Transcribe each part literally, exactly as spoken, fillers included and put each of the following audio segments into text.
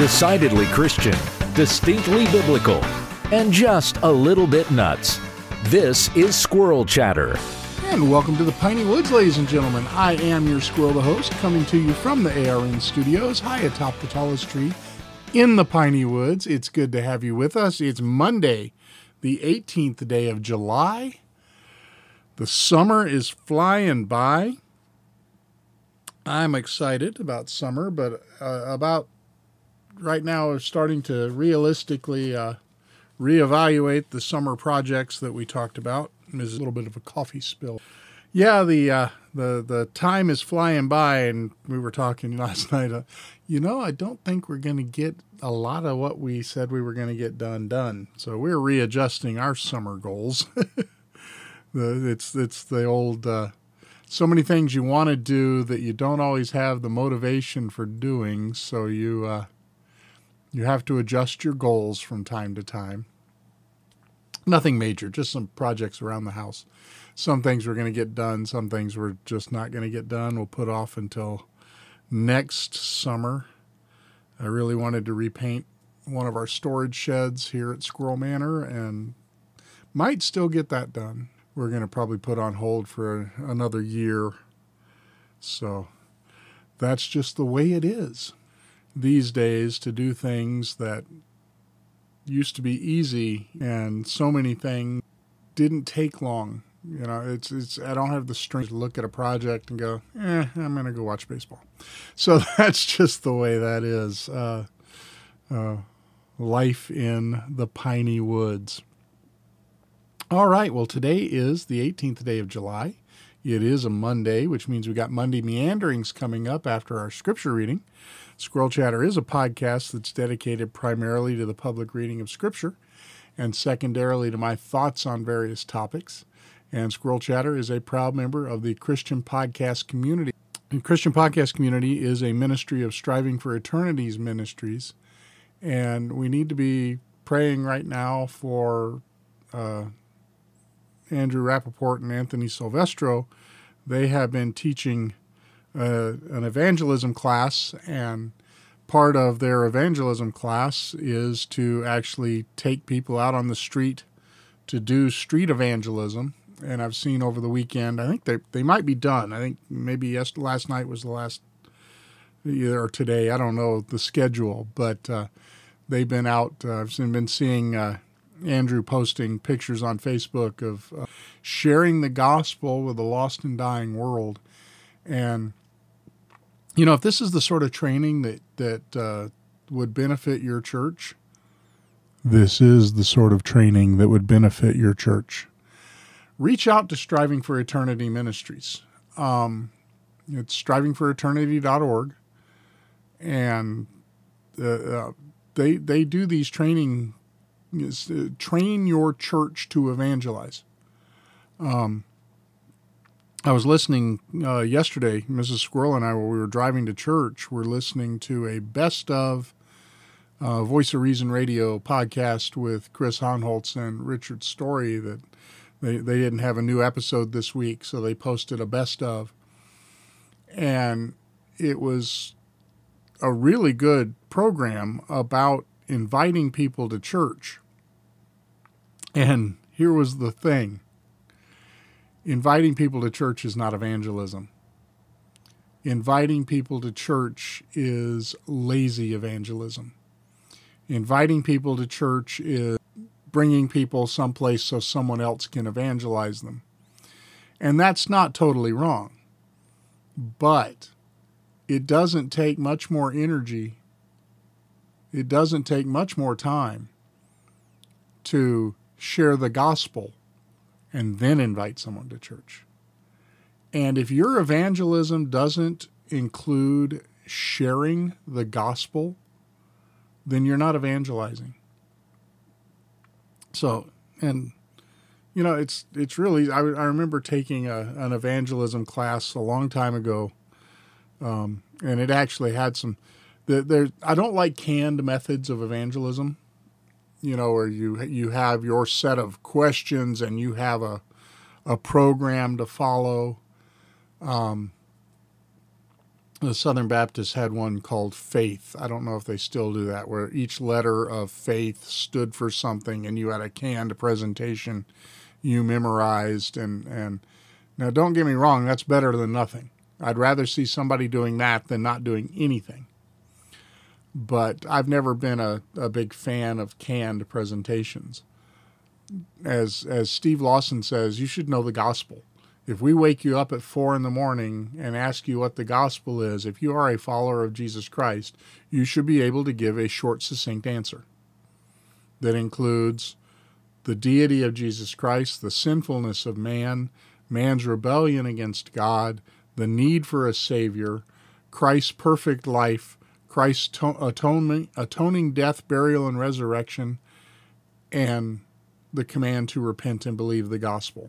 Decidedly Christian, distinctly biblical, and just a little bit nuts. This is Squirrel Chatter. And welcome to the Piney Woods, ladies and gentlemen. I am your squirrel, the host, coming to you from the A R N studios, high atop the tallest tree in the Piney Woods. It's good to have you with us. It's Monday, the eighteenth day of July. The summer is flying by. I'm excited about summer, but uh, about right now we're starting to realistically uh, reevaluate the summer projects that we talked about. There's a little bit of a coffee spill. Yeah, the uh, the the time is flying by, and we were talking last night. Uh, you know, I don't think we're going to get a lot of what we said we were going to get done done. So we're readjusting our summer goals. the, it's it's the old. Uh, So many things you want to do that you don't always have the motivation for doing, so you uh, you have to adjust your goals from time to time. Nothing major, just some projects around the house. Some things we're going to get done, some things we're just not going to get done. We'll put off until next summer. I really wanted to repaint one of our storage sheds here at Squirrel Manor and might still get that done. We're going to probably put on hold for another year. So that's just the way it is these days, to do things that used to be easy, and so many things didn't take long. You know, it's it's. I don't have the strength to look at a project and go, eh, I'm going to go watch baseball. So that's just the way that is. Uh, uh, life in the Piney Woods. All right, well, today is the eighteenth day of July. It is a Monday, which means we got Monday Meanderings coming up after our scripture reading. Squirrel Chatter is a podcast that's dedicated primarily to the public reading of Scripture and secondarily to my thoughts on various topics. And Squirrel Chatter is a proud member of the Christian Podcast Community. The Christian Podcast Community is a ministry of Striving for Eternity's ministries, and we need to be praying right now for uh, Andrew Rappaport and Anthony Silvestro. They have been teaching uh, an evangelism class, and part of their evangelism class is to actually take people out on the street to do street evangelism. And I've seen over the weekend, I think they they might be done. I think maybe yes, last night was the last, or today, I don't know the schedule, but uh, they've been out. Uh, I've been seeing uh, Andrew posting pictures on Facebook of uh, sharing the gospel with a lost and dying world. And, you know, if this is the sort of training that, that uh, would benefit your church, this is the sort of training that would benefit your church. Reach out to Striving for Eternity Ministries. Um, it's striving for eternity dot org. And uh, uh, they they do these training Is, uh, train your church to evangelize. Um, I was listening uh, yesterday, Missus Squirrel and I, while we were driving to church, were listening to a best of uh, Voice of Reason Radio podcast with Chris Honholtz and Richard Story. That they, they didn't have a new episode this week, so they posted a best of. And it was a really good program about inviting people to church. And here was the thing. Inviting people to church is not evangelism. Inviting people to church is lazy evangelism. Inviting people to church is bringing people someplace so someone else can evangelize them. And that's not totally wrong. But it doesn't take much more energy. It doesn't take much more time to share the gospel and then invite someone to church. And if your evangelism doesn't include sharing the gospel, then you're not evangelizing. So, and, you know, it's it's really, I, I remember taking a, an evangelism class a long time ago, um, and it actually had some, there. I don't like canned methods of evangelism. You know, where you you have your set of questions and you have a a program to follow. Um, The Southern Baptists had one called Faith. I don't know if they still do that, where each letter of faith stood for something, and you had a canned presentation you memorized. And, and now, don't get me wrong, that's better than nothing. I'd rather see somebody doing that than not doing anything. But I've never been a, a big fan of canned presentations. As as Steve Lawson says, you should know the gospel. If we wake you up at four in the morning and ask you what the gospel is, if you are a follower of Jesus Christ, you should be able to give a short, succinct answer that includes the deity of Jesus Christ, the sinfulness of man, man's rebellion against God, the need for a Savior, Christ's perfect life, Christ's to- atonement, atoning death, burial, and resurrection, and the command to repent and believe the gospel.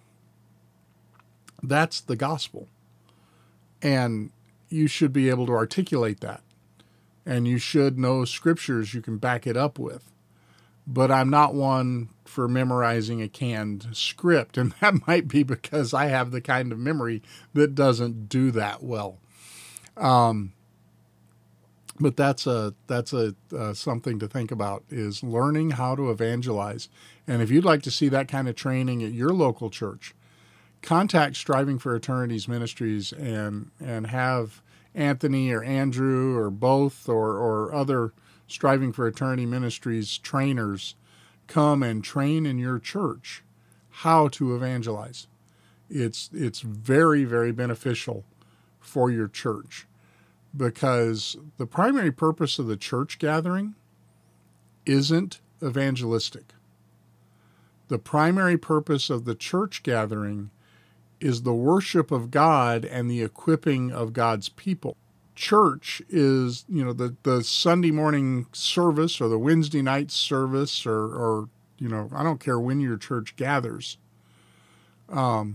That's the gospel. And you should be able to articulate that. And you should know scriptures you can back it up with. But I'm not one for memorizing a canned script, and that might be because I have the kind of memory that doesn't do that well. Um, but that's a that's a uh, something to think about, is learning how to evangelize. And if you'd like to see that kind of training at your local church, contact Striving for Eternity's Ministries and and have Anthony or Andrew or both or or other Striving for Eternity Ministries trainers come and train in your church how to evangelize. It's it's very, very beneficial for your church, because the primary purpose of the church gathering isn't evangelistic. The primary purpose of the church gathering is the worship of God and the equipping of God's people. Church is, you know, the, the Sunday morning service or the Wednesday night service or, or, you know, I don't care when your church gathers. Um,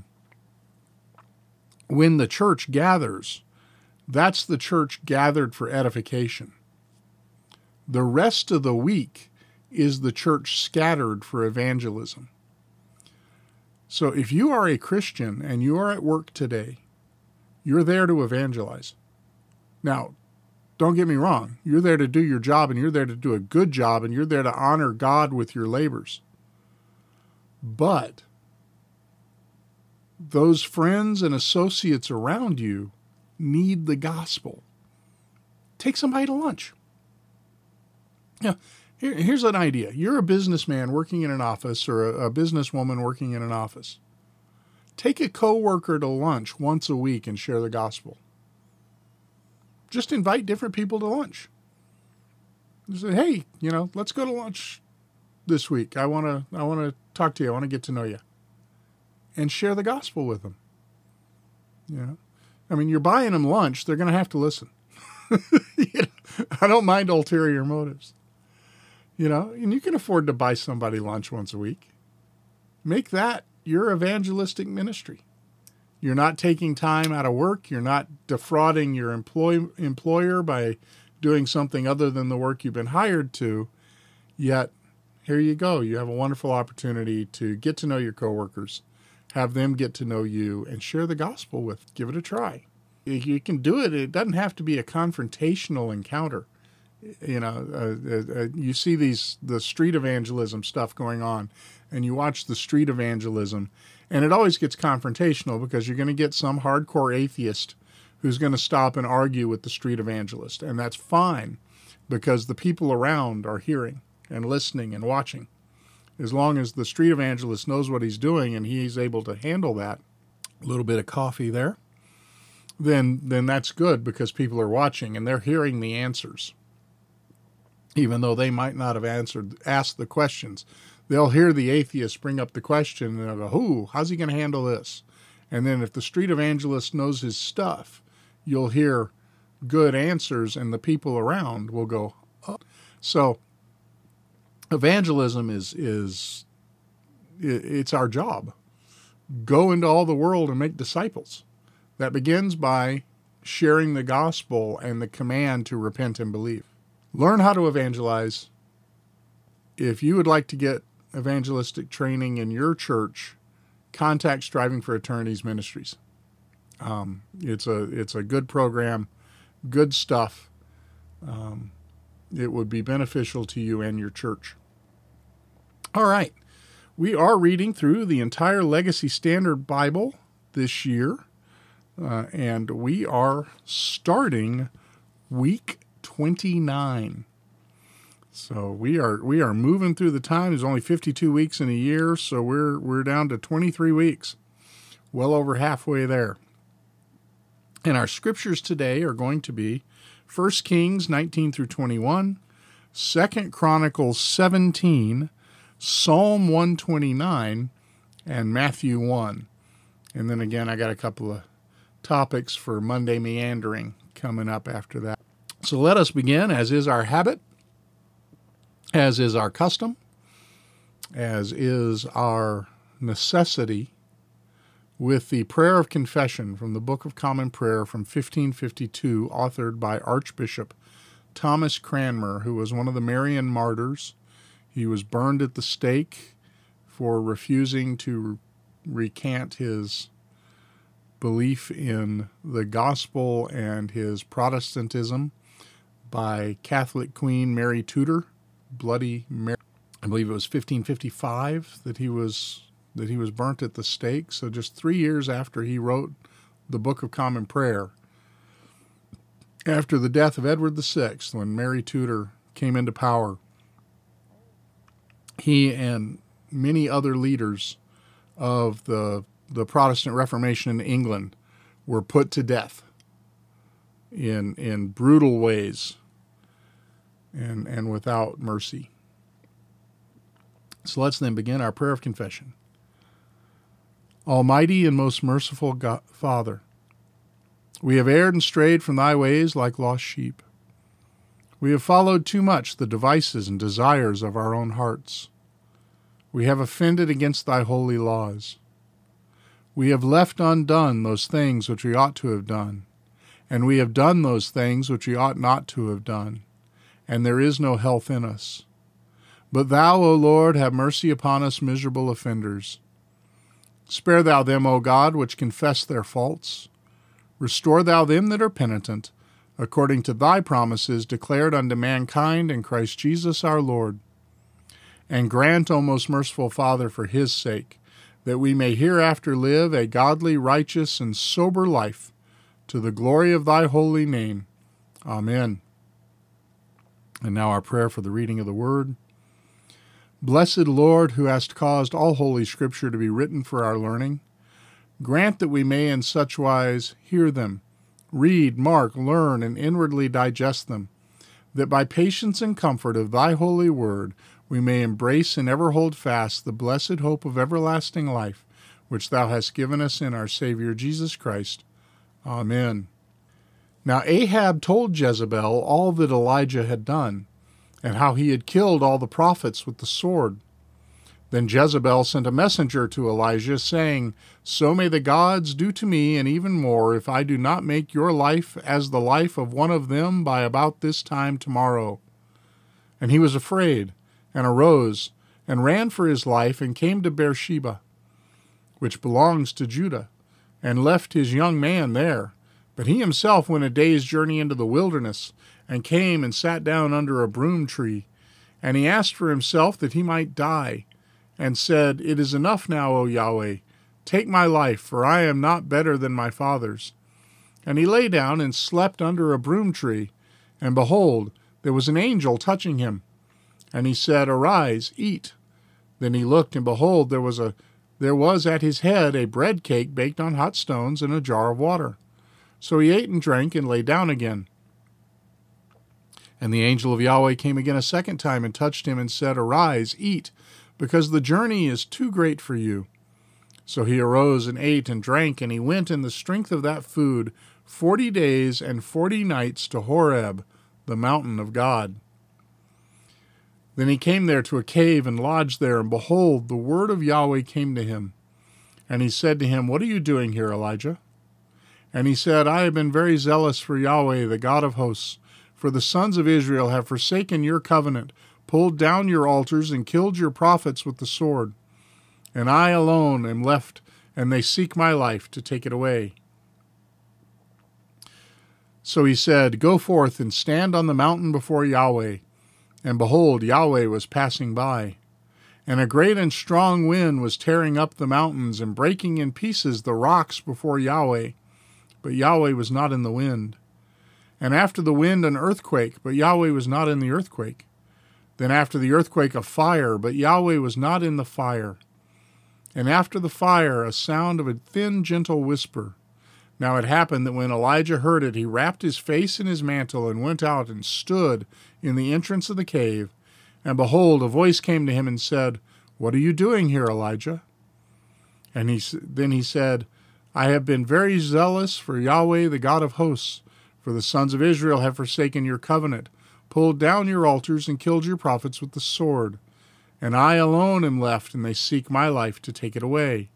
when the church gathers, that's the church gathered for edification. The rest of the week is the church scattered for evangelism. So if you are a Christian and you are at work today, you're there to evangelize. Now, don't get me wrong. You're there to do your job, and you're there to do a good job, and you're there to honor God with your labors. But those friends and associates around you need the gospel. Take somebody to lunch. Yeah. Here, here's an idea. You're a businessman working in an office, or a, a businesswoman working in an office. Take a coworker to lunch once a week and share the gospel. Just invite different people to lunch. Just say, hey, you know, let's go to lunch this week. I want to I want to talk to you. I want to get to know you. And share the gospel with them. You know? I mean, you're buying them lunch. They're going to have to listen. You know? I don't mind ulterior motives. You know, and you can afford to buy somebody lunch once a week. Make that your evangelistic ministry. You're not taking time out of work. You're not defrauding your employ, employer by doing something other than the work you've been hired to. Yet, here you go. You have a wonderful opportunity to get to know your coworkers, have them get to know you, and share the gospel with. Give it a try. You can do it. It doesn't have to be a confrontational encounter. You know, uh, uh, you see these the street evangelism stuff going on, and you watch the street evangelism, and it always gets confrontational, because you're going to get some hardcore atheist who's going to stop and argue with the street evangelist, and that's fine, because the people around are hearing and listening and watching. As long as the street evangelist knows what he's doing and he's able to handle that, a little bit of coffee there, then then that's good, because people are watching and they're hearing the answers. Even though they might not have answered, asked the questions, they'll hear the atheist bring up the question, and they'll go, "Who? How's he going to handle this?" And then if the street evangelist knows his stuff, you'll hear good answers, and the people around will go, "Oh." So evangelism is is it's our job. Go into all the world and make disciples. That begins by sharing the gospel and the command to repent and believe. Learn how to evangelize. If you would like to get evangelistic training in your church, contact Striving for Eternity's Ministries. Um, it's a it's a good program. good stuff. Um, it would be beneficial to you and your church. All right. We are reading through the entire Legacy Standard Bible this year, uh, and we are starting week twenty-nine. So we are we are moving through the time. There's only fifty-two weeks in a year, so we're we're down to twenty-three weeks, well over halfway there. And our scriptures today are going to be First Kings nineteen through twenty-one, Second Chronicles seventeen, Psalm one twenty-nine, and Matthew one. And then again, I got a couple of topics for Monday Meandering coming up after that. So let us begin, as is our habit, as is our custom, as is our necessity, with the prayer of confession from the Book of Common Prayer from fifteen fifty-two, authored by Archbishop Thomas Cranmer, who was one of the Marian martyrs. He was burned at the stake for refusing to recant his belief in the gospel and his Protestantism by Catholic Queen Mary Tudor, Bloody Mary. I believe it was fifteen fifty-five that he was that he was burnt at the stake. So just three years after he wrote the Book of Common Prayer, after the death of Edward the Sixth, when Mary Tudor came into power, he and many other leaders of the the Protestant Reformation in England were put to death in in brutal ways and and without mercy. So let's then begin our prayer of confession. Almighty and most merciful God, Father, we have erred and strayed from thy ways like lost sheep. We have followed too much the devices and desires of our own hearts. We have offended against thy holy laws. We have left undone those things which we ought to have done, and we have done those things which we ought not to have done, and there is no health in us. But thou, O Lord, have mercy upon us miserable offenders. Spare thou them, O God, which confess their faults. Restore thou them that are penitent, according to thy promises declared unto mankind in Christ Jesus our Lord. And grant, O most merciful Father, for his sake, that we may hereafter live a godly, righteous, and sober life, to the glory of thy holy name. Amen. And now our prayer for the reading of the Word. Blessed Lord, who hast caused all holy Scripture to be written for our learning, grant that we may in such wise hear them, read, mark, learn, and inwardly digest them, that by patience and comfort of thy holy word we may embrace and ever hold fast the blessed hope of everlasting life, which thou hast given us in our Savior Jesus Christ. Amen. Now Ahab told Jezebel all that Elijah had done, and how he had killed all the prophets with the sword. Then Jezebel sent a messenger to Elijah, saying, So may the gods do to me, and even more, if I do not make your life as the life of one of them by about this time tomorrow. And he was afraid, and arose, and ran for his life, and came to Beersheba, which belongs to Judah, and left his young man there. But he himself went a day's journey into the wilderness, and came and sat down under a broom tree. And he asked for himself that he might die, and said, It is enough now, O Yahweh, take my life, for I am not better than my fathers. And he lay down and slept under a broom tree, and behold, there was an angel touching him. And he said, Arise, eat. Then he looked, and behold, there was a there was at his head a bread cake baked on hot stones and a jar of water. So he ate and drank, and lay down again. And the angel of Yahweh came again a second time, and touched him, and said, Arise, eat, because the journey is too great for you. So he arose and ate and drank, and he went in the strength of that food forty days and forty nights to Horeb, the mountain of God. Then he came there to a cave and lodged there, and behold, the word of Yahweh came to him. And he said to him, What are you doing here, Elijah? And he said, I have been very zealous for Yahweh, the God of hosts, for the sons of Israel have forsaken your covenant, pulled down your altars, and killed your prophets with the sword. And I alone am left, and they seek my life to take it away. So he said, Go forth and stand on the mountain before Yahweh. And behold, Yahweh was passing by. And a great and strong wind was tearing up the mountains and breaking in pieces the rocks before Yahweh. But Yahweh was not in the wind. And after the wind an earthquake, but Yahweh was not in the earthquake. Then after the earthquake a fire, but Yahweh was not in the fire. And after the fire a sound of a thin, gentle whisper. Now it happened that when Elijah heard it, he wrapped his face in his mantle and went out and stood in the entrance of the cave. And behold, a voice came to him and said, What are you doing here, Elijah? And he then he said, I have been very zealous for Yahweh, the God of hosts, for the sons of Israel have forsaken your covenant, pulled down your altars, and killed your prophets with the sword. And I alone am left, and they seek my life to take it away.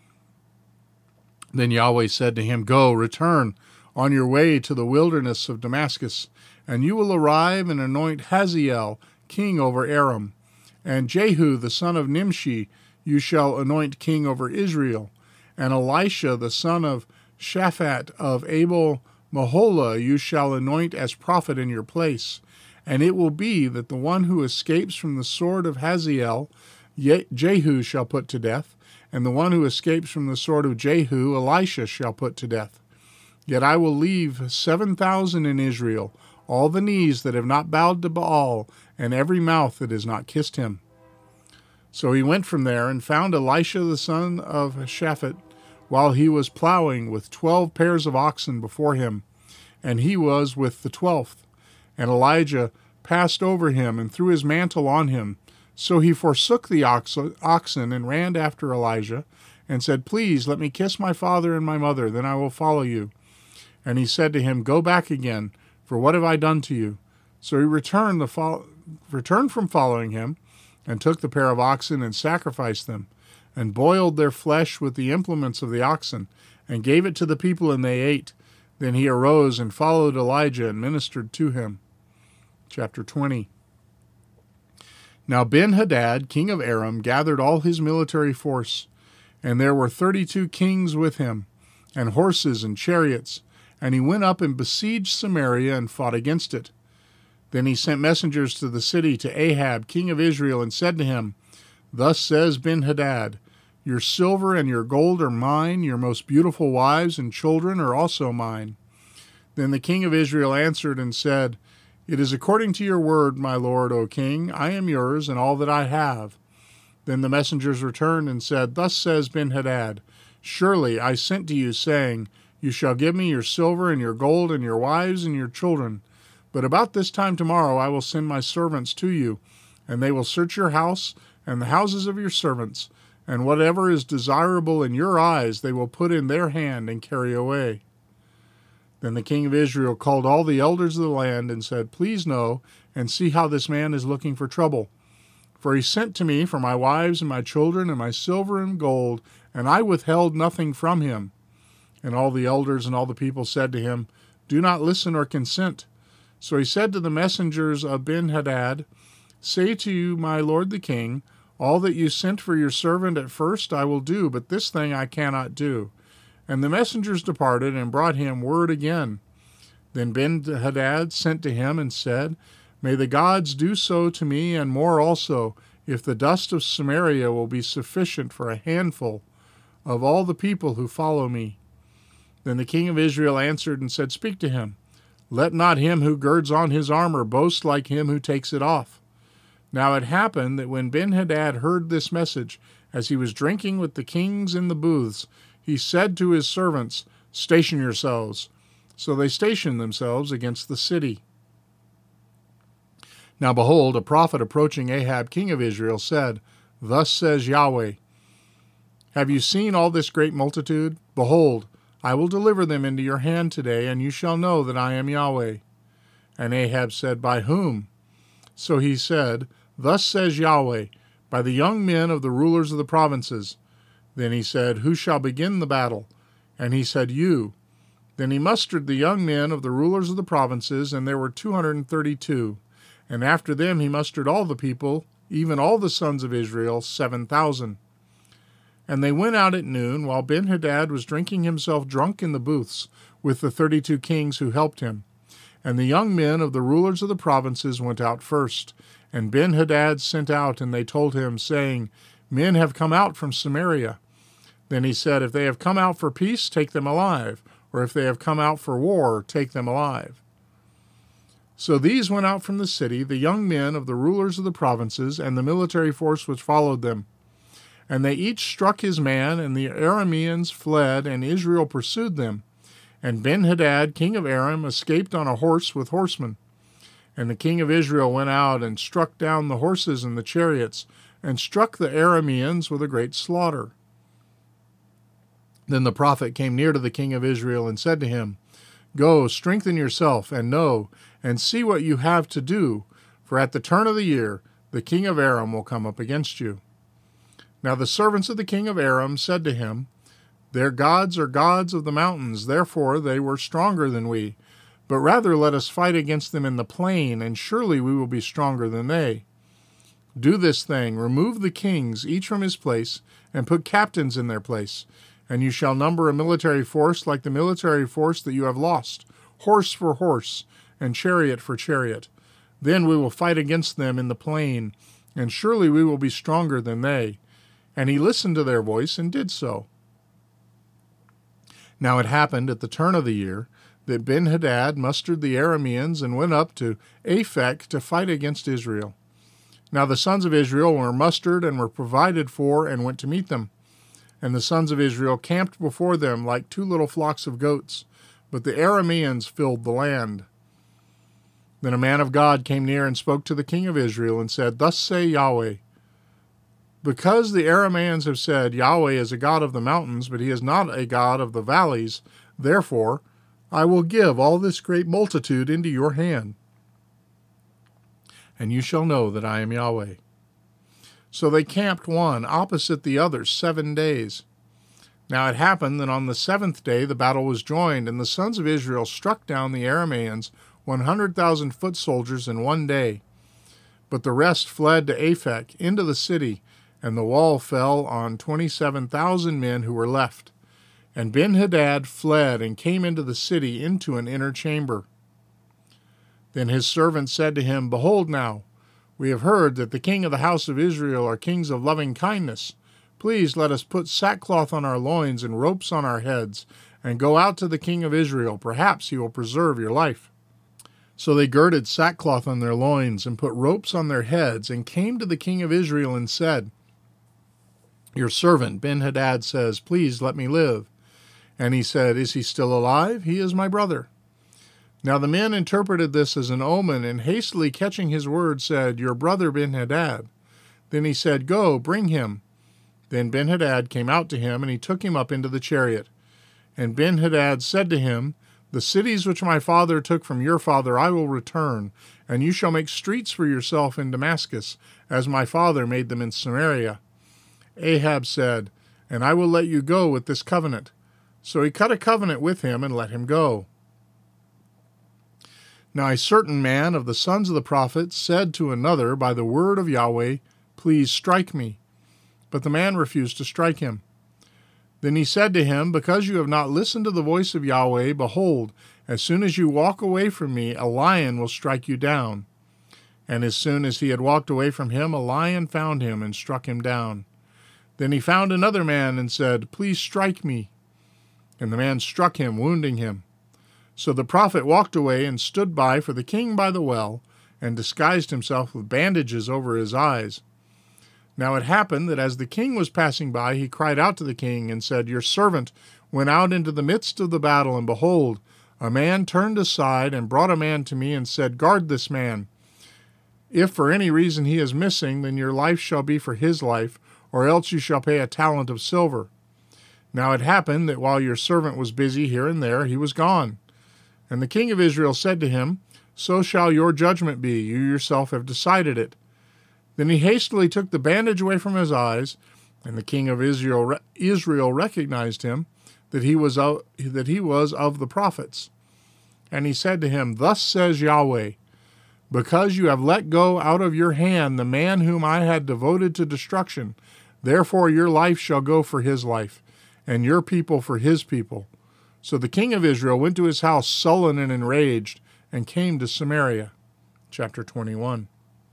Then Yahweh said to him, Go, return on your way to the wilderness of Damascus, and you will arrive and anoint Hazael king over Aram, and Jehu the son of Nimshi you shall anoint king over Israel, and Elisha the son of Shaphat of Abel Maholah you shall anoint as prophet in your place. And it will be that the one who escapes from the sword of Hazael Jehu shall put to death, and the one who escapes from the sword of Jehu Elisha shall put to death. Yet I will leave seven thousand in Israel, all the knees that have not bowed to Baal, and every mouth that has not kissed him. So he went from there and found Elisha the son of Shaphat, while he was plowing with twelve pairs of oxen before him, and he was with the twelfth. And Elijah passed over him and threw his mantle on him. So he forsook the oxen and ran after Elijah, and said, Please let me kiss my father and my mother, then I will follow you. And he said to him, Go back again, for what have I done to you? So he returned, the fo- returned from following him, and took the pair of oxen and sacrificed them, and boiled their flesh with the implements of the oxen, and gave it to the people, and they ate. Then he arose and followed Elijah and ministered to him. Chapter twenty. Now Ben-Hadad, king of Aram, gathered all his military force, and there were thirty-two kings with him, and horses and chariots, and he went up and besieged Samaria and fought against it. Then he sent messengers to the city to Ahab, king of Israel, and said to him, Thus says Ben-Hadad, Your silver and your gold are mine, your most beautiful wives and children are also mine. Then the king of Israel answered and said, It is according to your word, my lord, O king. I am yours, and all that I have. Then the messengers returned and said, Thus says Ben-Hadad, Surely I sent to you, saying, You shall give me your silver and your gold and your wives and your children. But about this time tomorrow I will send my servants to you, and they will search your house and the houses of your servants, and whatever is desirable in your eyes they will put in their hand and carry away. Then the king of Israel called all the elders of the land and said, Please know and see how this man is looking for trouble. For he sent to me for my wives and my children and my silver and gold, and I withheld nothing from him. And all the elders and all the people said to him, Do not listen or consent. So he said to the messengers of Ben-Hadad, Say to you, my lord the king, all that you sent for your servant at first I will do, but this thing I cannot do. And the messengers departed and brought him word again. Then Ben-Hadad sent to him and said, May the gods do so to me and more also, if the dust of Samaria will be sufficient for a handful of all the people who follow me. Then the king of Israel answered and said, Speak to him. Let not him who girds on his armor boast like him who takes it off. Now it happened that when Ben-Hadad heard this message, as he was drinking with the kings in the booths, he said to his servants, Station yourselves. So they stationed themselves against the city. Now behold, a prophet approaching Ahab, king of Israel, said, Thus says Yahweh, Have you seen all this great multitude? Behold, I will deliver them into your hand today, and you shall know that I am Yahweh. And Ahab said, By whom? So he said, Thus says Yahweh, By the young men of the rulers of the provinces. Then he said, Who shall begin the battle? And he said, You. Then he mustered the young men of the rulers of the provinces, and there were two hundred and thirty-two. And after them he mustered all the people, even all the sons of Israel, seven thousand. And they went out at noon, while Ben-Hadad was drinking himself drunk in the booths, with the thirty-two kings who helped him. And the young men of the rulers of the provinces went out first. And Ben-Hadad sent out, and they told him, saying, Men have come out from Samaria. Then he said, If they have come out for peace, take them alive. Or if they have come out for war, take them alive. So these went out from the city, the young men of the rulers of the provinces, and the military force which followed them. And they each struck his man, and the Arameans fled, and Israel pursued them. And Ben-Hadad, king of Aram, escaped on a horse with horsemen. And the king of Israel went out and struck down the horses and the chariots, and struck the Arameans with a great slaughter. Then the prophet came near to the king of Israel and said to him, Go, strengthen yourself, and know, and see what you have to do, for at the turn of the year the king of Aram will come up against you. Now the servants of the king of Aram said to him, Their gods are gods of the mountains, therefore they were stronger than we. But rather let us fight against them in the plain, and surely we will be stronger than they. Do this thing, remove the kings, each from his place, and put captains in their place. And you shall number a military force like the military force that you have lost, horse for horse, and chariot for chariot. Then we will fight against them in the plain, and surely we will be stronger than they. And he listened to their voice and did so. Now it happened at the turn of the year that Ben-Hadad mustered the Arameans and went up to Aphek to fight against Israel. Now the sons of Israel were mustered and were provided for and went to meet them. And the sons of Israel camped before them like two little flocks of goats, but the Arameans filled the land. Then a man of God came near and spoke to the king of Israel and said, Thus say Yahweh, Because the Arameans have said, Yahweh is a God of the mountains, but he is not a God of the valleys, therefore I will give all this great multitude into your hand, and you shall know that I am Yahweh. So they camped one opposite the other seven days. Now it happened that on the seventh day the battle was joined, and the sons of Israel struck down the Arameans, one hundred thousand foot soldiers in one day. But the rest fled to Aphek, into the city, and the wall fell on twenty-seven thousand men who were left. And Ben-Hadad fled and came into the city into an inner chamber. Then his servants said to him, Behold now, we have heard that the king of the house of Israel are kings of loving kindness. Please let us put sackcloth on our loins and ropes on our heads, and go out to the king of Israel. Perhaps he will preserve your life. So they girded sackcloth on their loins and put ropes on their heads, and came to the king of Israel and said, Your servant Ben-Hadad says, Please let me live. And he said, Is he still alive? He is my brother. Now the men interpreted this as an omen, and hastily catching his word said, Your brother Ben-Hadad. Then he said, Go, bring him. Then Ben-Hadad came out to him, and he took him up into the chariot. And Ben-Hadad said to him, The cities which my father took from your father I will return, and you shall make streets for yourself in Damascus, as my father made them in Samaria. Ahab said, And I will let you go with this covenant. So he cut a covenant with him and let him go. Now a certain man of the sons of the prophets said to another by the word of Yahweh, Please strike me. But the man refused to strike him. Then he said to him, Because you have not listened to the voice of Yahweh, behold, as soon as you walk away from me, a lion will strike you down. And as soon as he had walked away from him, a lion found him and struck him down. Then he found another man and said, Please strike me. And the man struck him, wounding him. So the prophet walked away and stood by for the king by the well, and disguised himself with bandages over his eyes. Now it happened that as the king was passing by, he cried out to the king and said, Your servant went out into the midst of the battle, and behold, a man turned aside and brought a man to me and said, Guard this man. If for any reason he is missing, then your life shall be for his life, or else you shall pay a talent of silver. Now it happened that while your servant was busy here and there, he was gone. And the king of Israel said to him, So shall your judgment be. You yourself have decided it. Then he hastily took the bandage away from his eyes, and the king of Israel, Israel recognized him, that he was of, that he was of the prophets. And he said to him, Thus says Yahweh, Because you have let go out of your hand the man whom I had devoted to destruction, therefore your life shall go for his life, and your people for his people. So the king of Israel went to his house sullen and enraged, and came to Samaria. Chapter twenty-one.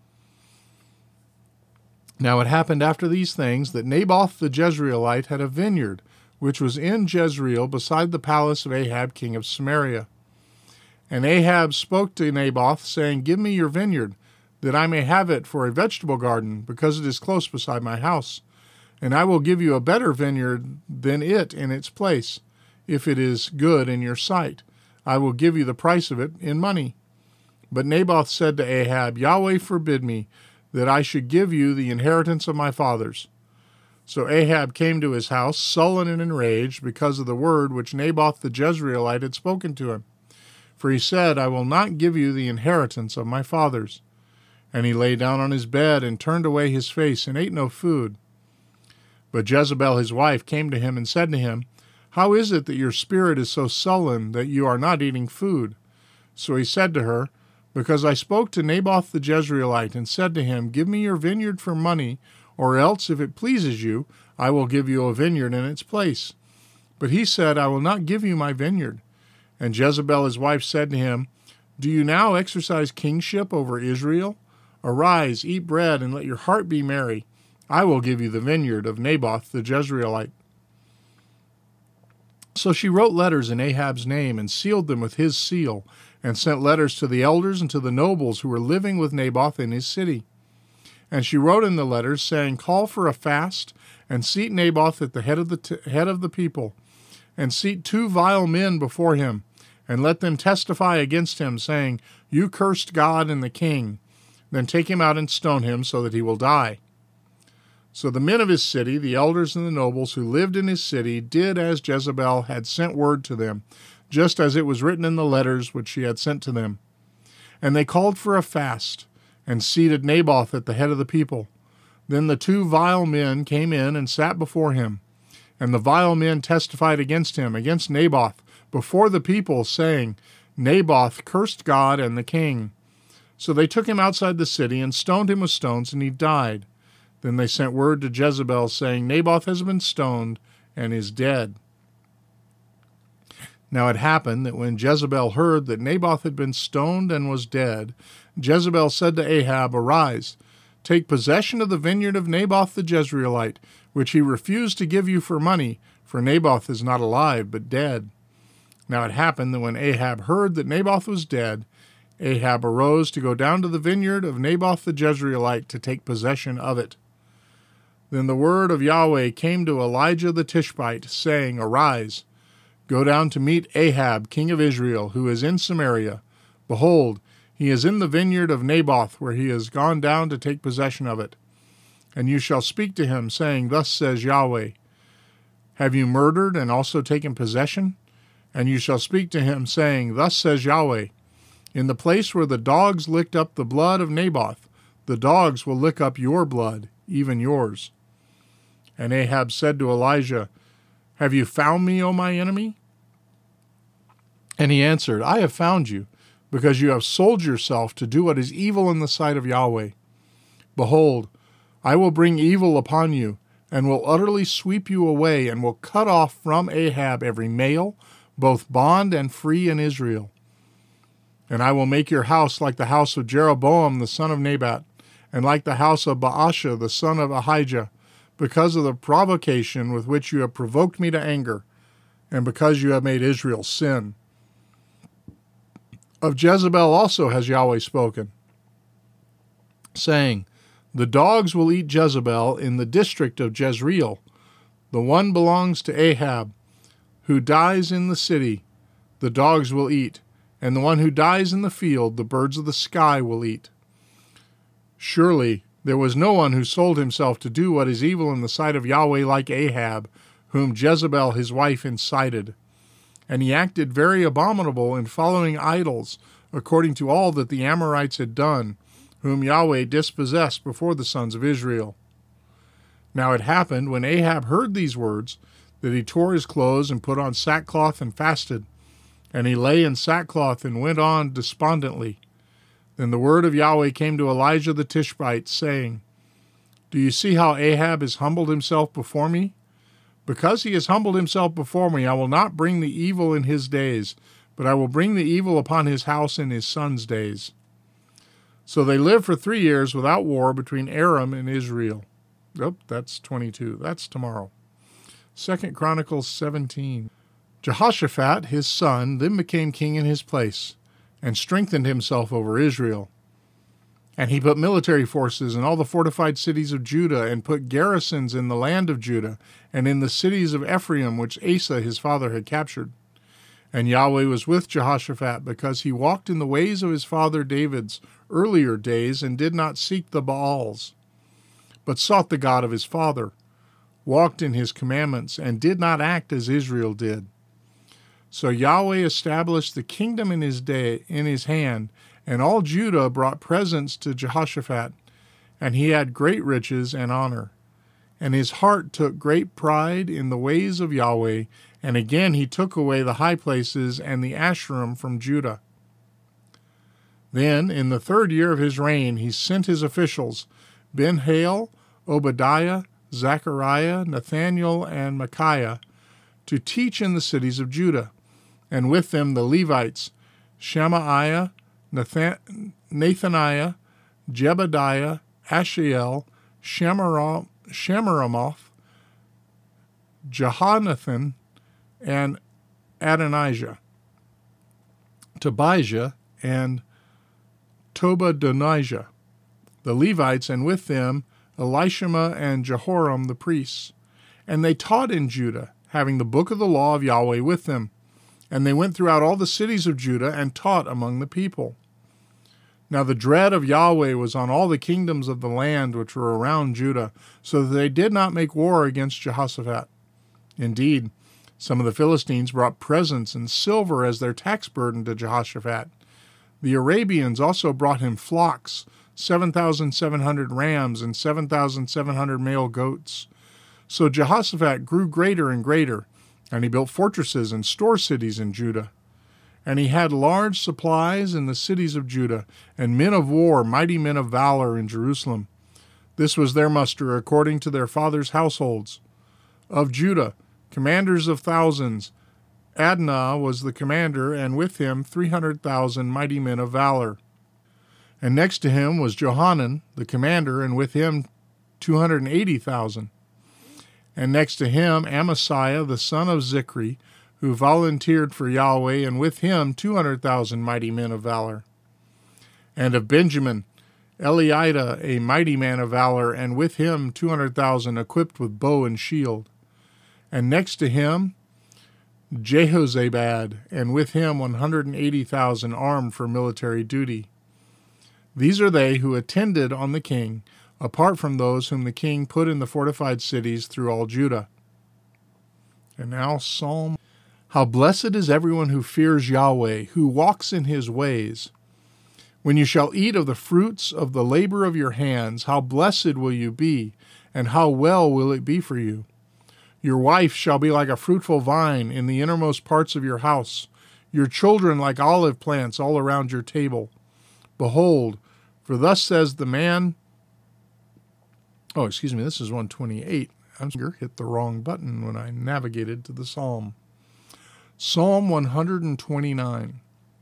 Now it happened after these things that Naboth the Jezreelite had a vineyard, which was in Jezreel beside the palace of Ahab king of Samaria. And Ahab spoke to Naboth, saying, Give me your vineyard, that I may have it for a vegetable garden, because it is close beside my house. And I will give you a better vineyard than it in its place, if it is good in your sight. I will give you the price of it in money. But Naboth said to Ahab, Yahweh forbid me, that I should give you the inheritance of my fathers. So Ahab came to his house, sullen and enraged, because of the word which Naboth the Jezreelite had spoken to him. For he said, I will not give you the inheritance of my fathers. And he lay down on his bed, and turned away his face, and ate no food. But Jezebel his wife came to him, and said to him, How is it that your spirit is so sullen, that you are not eating food? So he said to her, Because I spoke to Naboth the Jezreelite, and said to him, Give me your vineyard for money, or else, if it pleases you, I will give you a vineyard in its place. But he said, I will not give you my vineyard. And Jezebel his wife said to him, Do you now exercise kingship over Israel? Arise, eat bread, and let your heart be merry. I will give you the vineyard of Naboth the Jezreelite. So she wrote letters in Ahab's name, and sealed them with his seal, and sent letters to the elders and to the nobles who were living with Naboth in his city. And she wrote in the letters, saying, Call for a fast, and seat Naboth at the head of the t- head of the people, and seat two vile men before him, and let them testify against him, saying, You cursed God and the king. Then take him out and stone him, so that he will die. So the men of his city, the elders and the nobles who lived in his city, did as Jezebel had sent word to them, just as it was written in the letters which she had sent to them. And they called for a fast, and seated Naboth at the head of the people. Then the two vile men came in and sat before him. And the vile men testified against him, against Naboth, before the people, saying, Naboth cursed God and the king. So they took him outside the city, and stoned him with stones, and he died. Then they sent word to Jezebel, saying, Naboth has been stoned, and is dead. Now it happened that when Jezebel heard that Naboth had been stoned and was dead, Jezebel said to Ahab, Arise, take possession of the vineyard of Naboth the Jezreelite, which he refused to give you for money, for Naboth is not alive, but dead. Now it happened that when Ahab heard that Naboth was dead, Ahab arose to go down to the vineyard of Naboth the Jezreelite to take possession of it. Then the word of Yahweh came to Elijah the Tishbite, saying, Arise, go down to meet Ahab, king of Israel, who is in Samaria. Behold, he is in the vineyard of Naboth, where he has gone down to take possession of it. And you shall speak to him, saying, Thus says Yahweh, Have you murdered and also taken possession? And you shall speak to him, saying, Thus says Yahweh, In the place where the dogs licked up the blood of Naboth, the dogs will lick up your blood, even yours. And Ahab said to Elijah, Have you found me, O my enemy? And he answered, I have found you, because you have sold yourself to do what is evil in the sight of Yahweh. Behold, I will bring evil upon you, and will utterly sweep you away, and will cut off from Ahab every male, both bond and free in Israel. And I will make your house like the house of Jeroboam the son of Nebat, and like the house of Baasha the son of Ahijah, because of the provocation with which you have provoked me to anger, and because you have made Israel sin. Of Jezebel also has Yahweh spoken, saying, The dogs will eat Jezebel in the district of Jezreel. The one belongs to Ahab, who dies in the city, the dogs will eat, and the one who dies in the field, the birds of the sky will eat. Surely there was no one who sold himself to do what is evil in the sight of Yahweh like Ahab, whom Jezebel his wife incited. And he acted very abominable in following idols, according to all that the Amorites had done, whom Yahweh dispossessed before the sons of Israel. Now it happened, when Ahab heard these words, that he tore his clothes and put on sackcloth and fasted. And he lay in sackcloth and went on despondently. Then the word of Yahweh came to Elijah the Tishbite, saying, Do you see how Ahab has humbled himself before me? Because he has humbled himself before me, I will not bring the evil in his days, but I will bring the evil upon his house in his son's days. So they lived for three years without war between Aram and Israel. Oh, that's twenty-two. That's tomorrow. Second Chronicles seventeen. Jehoshaphat, his son, then became king in his place, and strengthened himself over Israel. And he put military forces in all the fortified cities of Judah, and put garrisons in the land of Judah, and in the cities of Ephraim, which Asa his father had captured. And Yahweh was with Jehoshaphat, because he walked in the ways of his father David's earlier days, and did not seek the Baals, but sought the God of his father, walked in his commandments, and did not act as Israel did. So Yahweh established the kingdom in his day in his hand, and all Judah brought presents to Jehoshaphat, and he had great riches and honor. And his heart took great pride in the ways of Yahweh, and again he took away the high places and the Asherim from Judah. Then, in the third year of his reign, he sent his officials, Ben-Hail, Obadiah, Zechariah, Nathaniel, and Micaiah, to teach in the cities of Judah, and with them the Levites, Shemaiah, Nathan- Nathaniah, Jebediah, Ashiel, Shemaramoth, Shemaramoth, Jehonathan, and Adonijah, Tobijah, and Tobadonijah, the Levites, and with them Elishama and Jehoram the priests. And they taught in Judah, having the book of the law of Yahweh with them. And they went throughout all the cities of Judah and taught among the people. Now the dread of Yahweh was on all the kingdoms of the land which were around Judah, so that they did not make war against Jehoshaphat. Indeed, some of the Philistines brought presents and silver as their tax burden to Jehoshaphat. The Arabians also brought him flocks, seven thousand seven hundred rams and seven thousand seven hundred male goats. So Jehoshaphat grew greater and greater, and he built fortresses and store cities in Judah. And he had large supplies in the cities of Judah, and men of war, mighty men of valor in Jerusalem. This was their muster according to their fathers' households. Of Judah, commanders of thousands, Adnah was the commander, and with him three hundred thousand mighty men of valor. And next to him was Johanan, the commander, and with him two hundred eighty thousand. And next to him Amasiah, the son of Zichri, who volunteered for Yahweh, and with him two hundred thousand mighty men of valor. And of Benjamin, Eliada, a mighty man of valor, and with him two hundred thousand equipped with bow and shield. And next to him Jehozabad, and with him one hundred eighty thousand armed for military duty. These are they who attended on the king, apart from those whom the king put in the fortified cities through all Judah. And now Psalm. How blessed is everyone who fears Yahweh, who walks in his ways. When you shall eat of the fruits of the labor of your hands, how blessed will you be, and how well will it be for you. Your wife shall be like a fruitful vine in the innermost parts of your house, your children like olive plants all around your table. Behold, for thus says the man... Oh, excuse me, this is one twenty-eight. I'm sure I hit the wrong button when I navigated to the psalm. Psalm one hundred twenty-nine.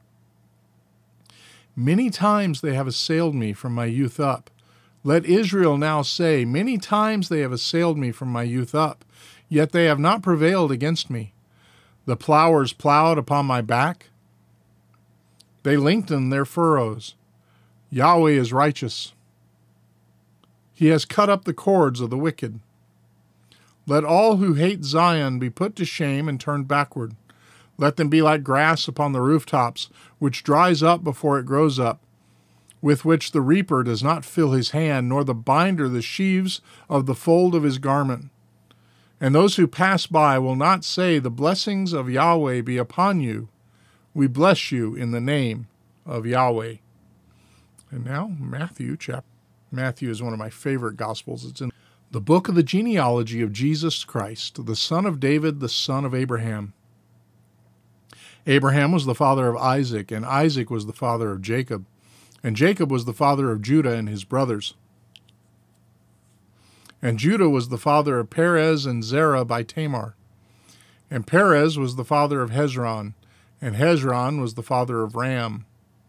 Many times they have assailed me from my youth up. Let Israel now say, many times they have assailed me from my youth up, yet they have not prevailed against me. The plowers plowed upon my back. They lengthened their furrows. Yahweh is righteous. He has cut up the cords of the wicked. Let all who hate Zion be put to shame and turned backward. Let them be like grass upon the rooftops, which dries up before it grows up, with which the reaper does not fill his hand, nor the binder the sheaves of the fold of his garment. And those who pass by will not say, the blessings of Yahweh be upon you. We bless you in the name of Yahweh. And now, Matthew chapter. Matthew is one of my favorite Gospels. It's in the book of the genealogy of Jesus Christ, the son of David, the son of Abraham. Abraham was the father of Isaac, and Isaac was the father of Jacob, and Jacob was the father of Judah and his brothers. And Judah was the father of Perez and Zerah by Tamar. And Perez was the father of Hezron, and Hezron was the father of Ram.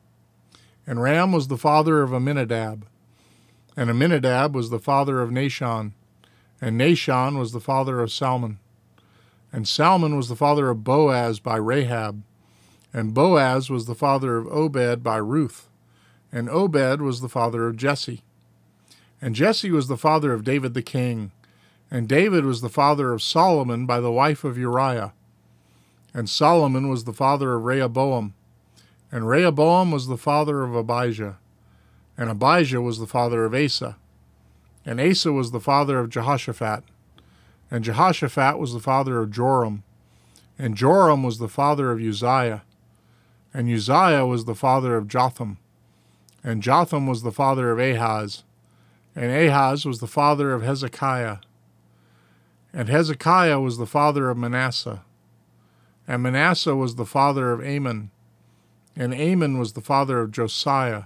And Ram was the father of Amminadab, and Amminadab was the father of Nahshon, and Nahshon was the father of Salmon. And Salmon was the father of Boaz by Rahab, and Boaz was the father of Obed by Ruth, and Obed was the father of Jesse. And Jesse was the father of David the king, and David was the father of Solomon by the wife of Uriah. And Solomon was the father of Rehoboam, and Rehoboam was the father of Abijah, and Abijah was the father of Asa, and Asa was the father of Jehoshaphat, and Jehoshaphat was the father of Joram, and Joram was the father of Uzziah, and Uzziah was the father of Jotham, and Jotham was the father of Ahaz, and Ahaz was the father of Hezekiah, and Hezekiah was the father of Manasseh, and Manasseh was the father of Amon, and Amon was the father of Josiah,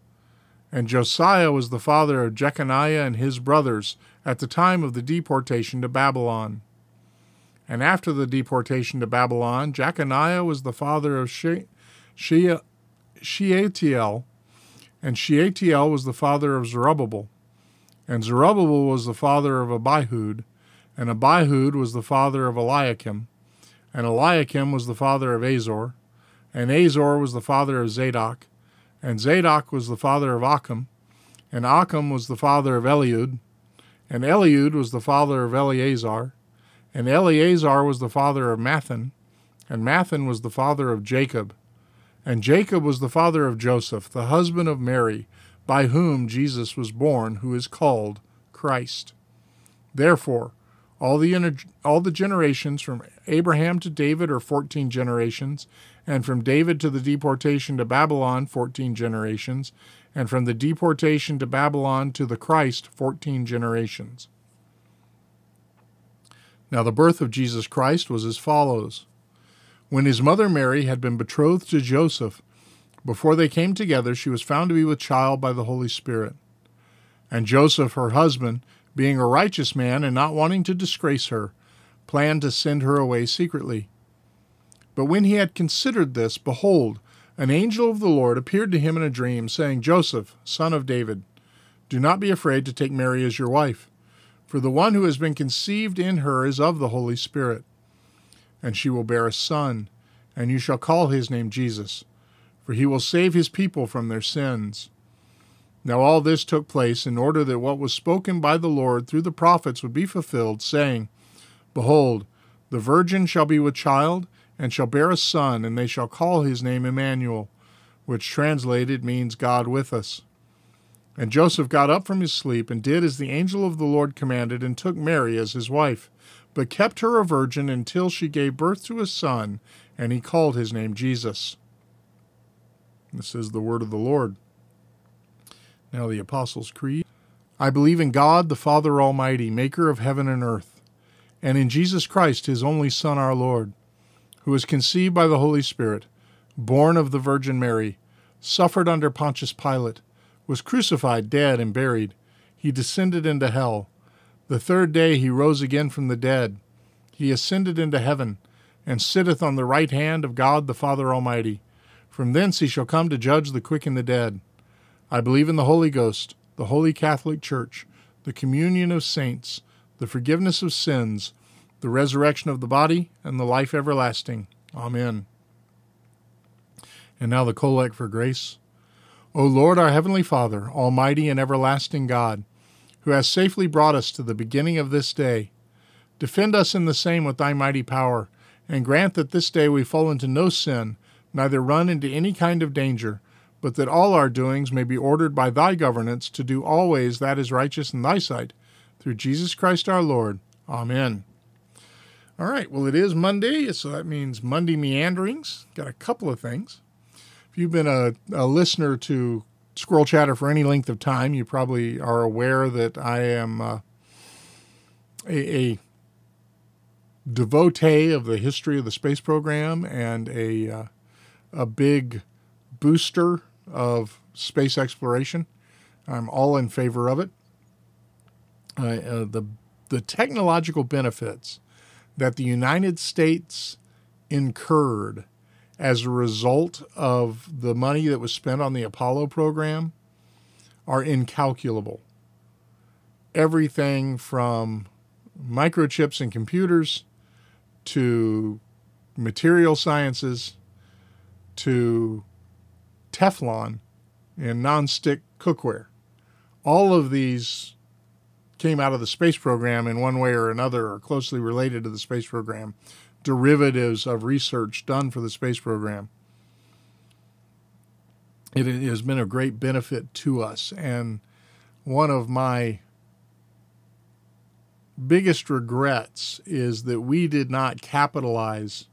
and Josiah was the father of Jeconiah and his brothers at the time of the deportation to Babylon. And after the deportation to Babylon, Jeconiah was the father of she- she- Shealtiel, and Shealtiel was the father of Zerubbabel, and Zerubbabel was the father of Abihud, and Abihud was the father of Eliakim, and Eliakim was the father of Azor, and Azor was the father of Zadok, and Zadok was the father of Achim, and Achim was the father of Eliud, and Eliud was the father of Eleazar, and Eleazar was the father of Mathan, and Mathan was the father of Jacob, and Jacob was the father of Joseph, the husband of Mary, by whom Jesus was born, who is called Christ. Therefore, all the all the generations from Abraham to David are fourteen generations, and from David to the deportation to Babylon, fourteen generations, and from the deportation to Babylon to the Christ, fourteen generations. Now the birth of Jesus Christ was as follows. When his mother Mary had been betrothed to Joseph, before they came together, she was found to be with child by the Holy Spirit. And Joseph, her husband, being a righteous man and not wanting to disgrace her, planned to send her away secretly. But when he had considered this, behold, an angel of the Lord appeared to him in a dream, saying, Joseph, son of David, do not be afraid to take Mary as your wife, for the one who has been conceived in her is of the Holy Spirit. And she will bear a son, and you shall call his name Jesus, for he will save his people from their sins. Now all this took place in order that what was spoken by the Lord through the prophets would be fulfilled, saying, Behold, the virgin shall be with child, and shall bear a son, and they shall call his name Emmanuel, which translated means God with us. And Joseph got up from his sleep, and did as the angel of the Lord commanded, and took Mary as his wife, but kept her a virgin until she gave birth to a son, and he called his name Jesus. This is the word of the Lord. Now the Apostles' Creed. I believe in God, the Father Almighty, maker of heaven and earth, and in Jesus Christ, his only Son, our Lord, who was conceived by the Holy Spirit, born of the Virgin Mary, suffered under Pontius Pilate, was crucified, dead, and buried. He descended into hell. The third day he rose again from the dead. He ascended into heaven, and sitteth on the right hand of God the Father Almighty. From thence he shall come to judge the quick and the dead. I believe in the Holy Ghost, the Holy Catholic Church, the communion of saints, the forgiveness of sins, the resurrection of the body, and the life everlasting. Amen. And now the Collect for Grace. O Lord, our heavenly Father, almighty and everlasting God, who hast safely brought us to the beginning of this day, defend us in the same with thy mighty power, and grant that this day we fall into no sin, neither run into any kind of danger, but that all our doings may be ordered by thy governance to do always that is righteous in thy sight, through Jesus Christ our Lord. Amen. All right, well, it is Monday, so that means Monday meanderings. Got a couple of things. If you've been a, a listener to Squirrel Chatter for any length of time, you probably are aware that I am uh, a, a devotee of the history of the space program and a uh, a big booster of space exploration. I'm all in favor of it. uh, uh, the the technological benefits that the United States incurred as a result of the money that was spent on the Apollo program are incalculable. Everything from microchips and computers to material sciences to Teflon and nonstick cookware. All of these came out of the space program in one way or another, or closely related to the space program, derivatives of research done for the space program. It has been a great benefit to us, and one of my biggest regrets is that we did not capitalize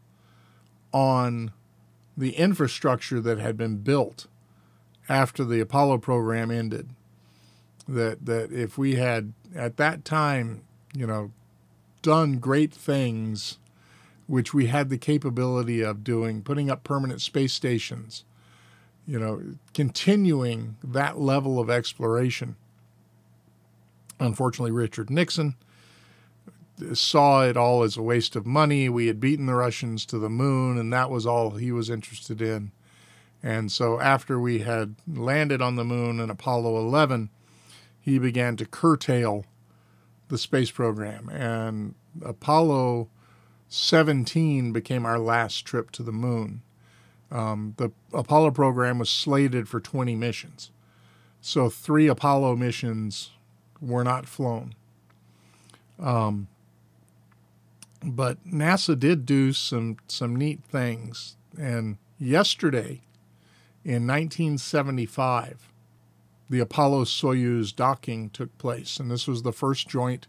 on the infrastructure that had been built after the Apollo program ended. That that if we had at that time, you know, done great things, which we had the capability of doing, putting up permanent space stations, you know, continuing that level of exploration. Unfortunately, Richard Nixon saw it all as a waste of money. We had beaten the Russians to the moon, and that was all he was interested in. And so after we had landed on the moon in Apollo eleven, he began to curtail the space program. And Apollo seventeen became our last trip to the moon. Um, the Apollo program was slated for twenty missions. So three Apollo missions were not flown. Um, but NASA did do some, some neat things. And yesterday, in nineteen seventy-five, the Apollo-Soyuz docking took place. And this was the first joint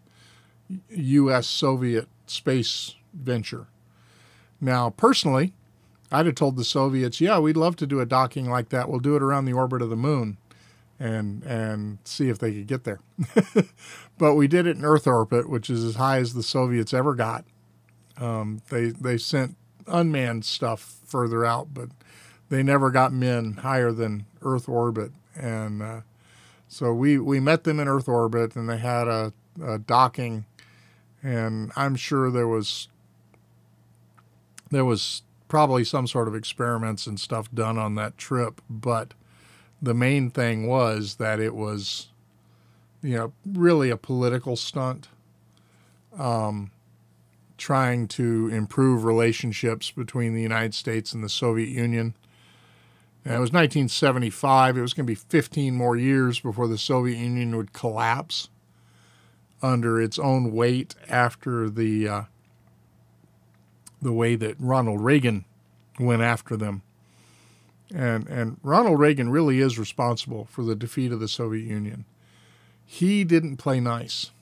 U S Soviet space venture. Now, personally, I'd have told the Soviets, yeah, we'd love to do a docking like that. We'll do it around the orbit of the moon and and see if they could get there. But we did it in Earth orbit, which is as high as the Soviets ever got. Um, they they sent unmanned stuff further out, but they never got men higher than Earth orbit. And uh, so we, we met them in Earth orbit, and they had a, a docking, and I'm sure there was there was probably some sort of experiments and stuff done on that trip, but the main thing was that it was, you know, really a political stunt, um, trying to improve relationships between the United States and the Soviet Union. And it was nineteen seventy-five. It was going to be fifteen more years before the Soviet Union would collapse under its own weight after the uh, the way that Ronald Reagan went after them. And and Ronald Reagan really is responsible for the defeat of the Soviet Union. He didn't play nice.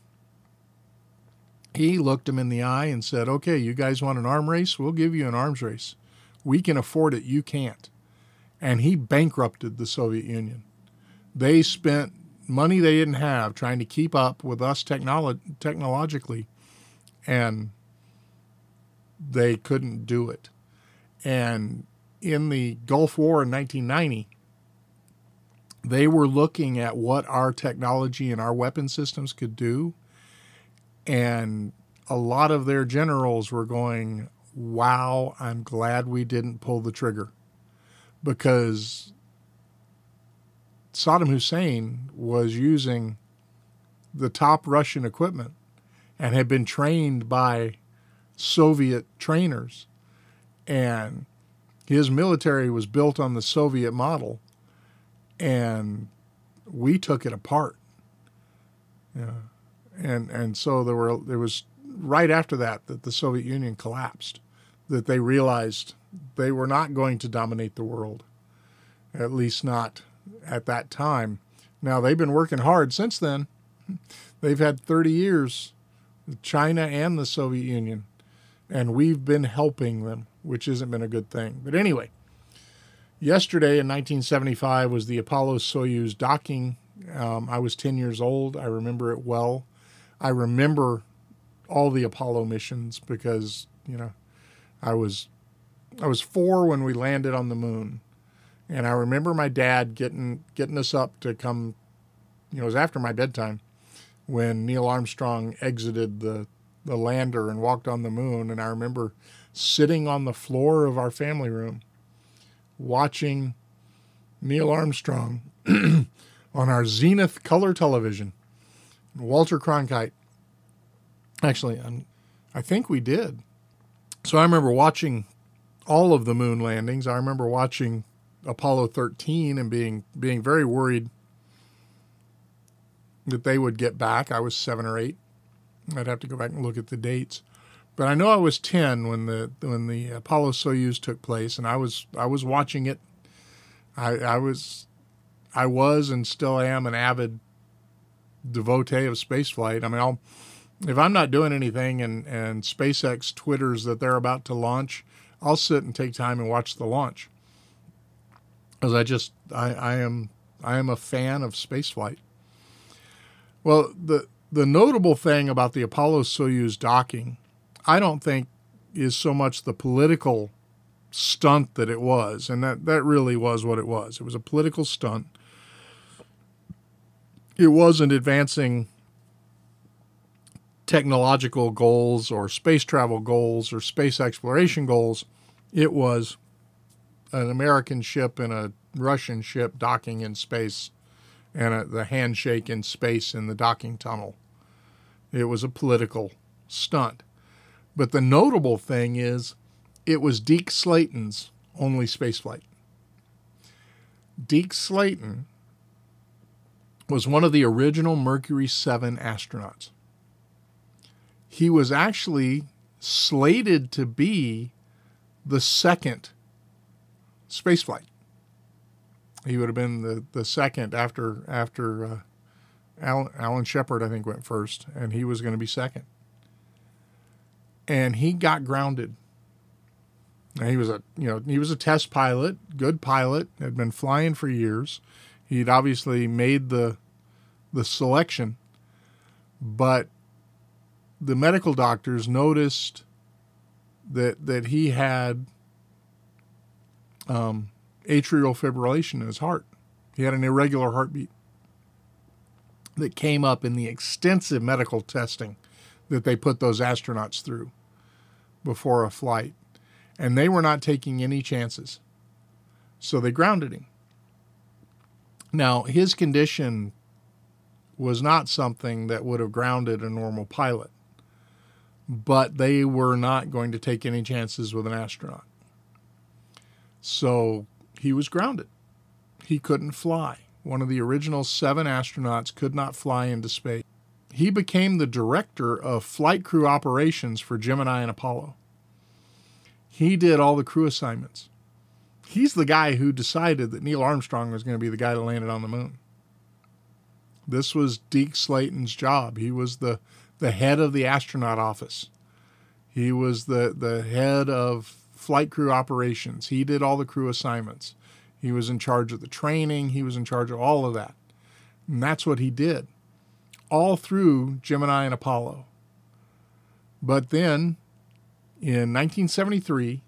He looked him in the eye and said, okay, you guys want an arm race? We'll give you an arms race. We can afford it. You can't. And he bankrupted the Soviet Union. They spent money they didn't have trying to keep up with us technolo- technologically, and they couldn't do it. And in the Gulf War in nineteen ninety, they were looking at what our technology and our weapon systems could do, and a lot of their generals were going, wow, I'm glad we didn't pull the trigger. Because Saddam Hussein was using the top Russian equipment and had been trained by Soviet trainers. And his military was built on the Soviet model, and we took it apart. Yeah. And and so there were there was right after that that the Soviet Union collapsed, that they realized they were not going to dominate the world, at least not at that time. Now, they've been working hard since then. They've had thirty years, China and the Soviet Union, and we've been helping them, which hasn't been a good thing. But anyway, yesterday in nineteen seventy-five was the Apollo-Soyuz docking. Um, I was ten years old. I remember it well. I remember all the Apollo missions because, you know, I was I was four when we landed on the moon. And I remember my dad getting getting us up to come, you know, it was after my bedtime, when Neil Armstrong exited the, the lander and walked on the moon. And I remember sitting on the floor of our family room watching Neil Armstrong on our Zenith color television. Walter Cronkite. Actually, I think we did. So I remember watching all of the moon landings. I remember watching Apollo thirteen and being being very worried that they would get back. I was seven or eight. I'd have to go back and look at the dates. But I know I was ten when the when the Apollo Soyuz took place, and I was I was watching it. I, I was I was and still am an avid devotee of spaceflight. I mean, I'll, if I'm not doing anything and, and SpaceX twitters that they're about to launch, I'll sit and take time and watch the launch. Because I just I, I am I am a fan of spaceflight. Well, the the notable thing about the Apollo Soyuz docking, I don't think, is so much the political stunt that it was, and that, that really was what it was. It was a political stunt. It wasn't advancing technological goals or space travel goals or space exploration goals. It was an American ship and a Russian ship docking in space, and a, the handshake in space in the docking tunnel. It was a political stunt. But the notable thing is it was Deke Slayton's only spaceflight. Deke Slayton was one of the original Mercury seven astronauts. He was actually slated to be the second spaceflight. He would have been the, the second after after uh, Alan, Alan Shepard, I think, went first, and he was going to be second. And he got grounded. Now, he was a you know he was a test pilot, good pilot, had been flying for years. He'd obviously made the the selection, but the medical doctors noticed that that he had um, atrial fibrillation in his heart. He had an irregular heartbeat that came up in the extensive medical testing that they put those astronauts through before a flight. And they were not taking any chances. So they grounded him. Now, his condition was not something that would have grounded a normal pilot, but they were not going to take any chances with an astronaut. So he was grounded. He couldn't fly. One of the original seven astronauts could not fly into space. He became the director of flight crew operations for Gemini and Apollo. He did all the crew assignments. He's the guy who decided that Neil Armstrong was going to be the guy that landed on the moon. This was Deke Slayton's job. He was the, the head of the astronaut office. He was the, the head of flight crew operations. He did all the crew assignments. He was in charge of the training. He was in charge of all of that. And that's what he did, all through Gemini and Apollo. But then, in nineteen seventy-three,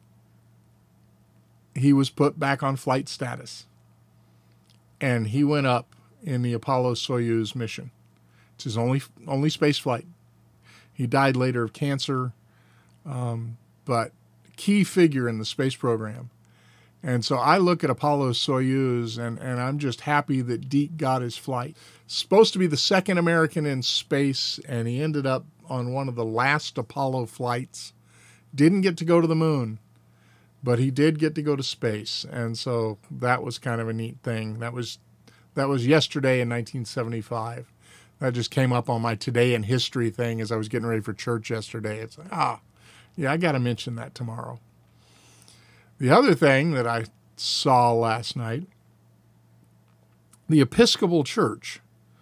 he was put back on flight status. And he went up in the Apollo Soyuz mission. It's his only only space flight. He died later of cancer, um, but key figure in the space program. And so I look at Apollo Soyuz, and, and I'm just happy that Deke got his flight. Supposed to be the second American in space, and he ended up on one of the last Apollo flights. Didn't get to go to the moon, but he did get to go to space. And so that was kind of a neat thing. That was that was yesterday in nineteen seventy-five. That just came up on my Today in History thing as I was getting ready for church yesterday. It's like, ah, yeah, I got to mention that tomorrow. The other thing that I saw last night, the Episcopal Church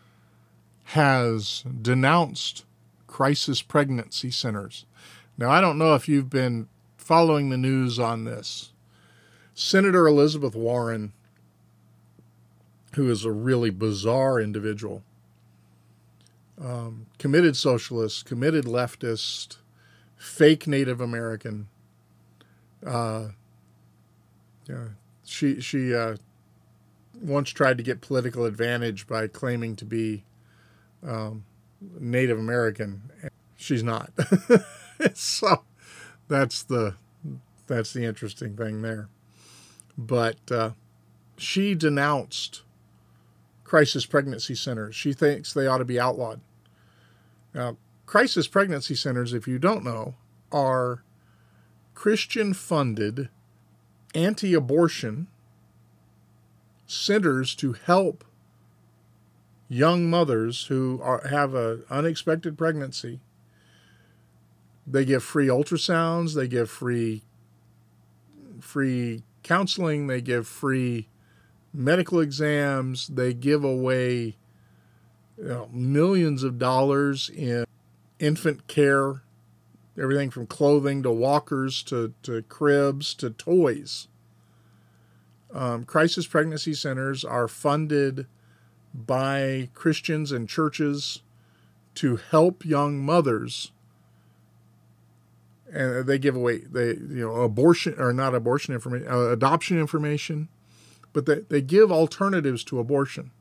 has denounced crisis pregnancy centers. Now, I don't know if you've been following the news on this. Senator Elizabeth Warren, who is a really bizarre individual, um, committed socialist, committed leftist, fake Native American, uh, yeah, she she uh, once tried to get political advantage by claiming to be um, Native American. She's not. So that's the that's the interesting thing there. But uh, she denounced crisis pregnancy centers. She thinks they ought to be outlawed. Now, crisis pregnancy centers, if you don't know, are Christian-funded anti-abortion centers to help young mothers who are, have an unexpected pregnancy. They give free ultrasounds, they give free free counseling, they give free medical exams, they give away you know, millions of dollars in infant care, everything from clothing to walkers to, to cribs to toys. Um, crisis pregnancy centers are funded by Christians and churches to help young mothers, and they give away they you know abortion or not abortion information, uh, adoption information, but they, they give alternatives to abortion.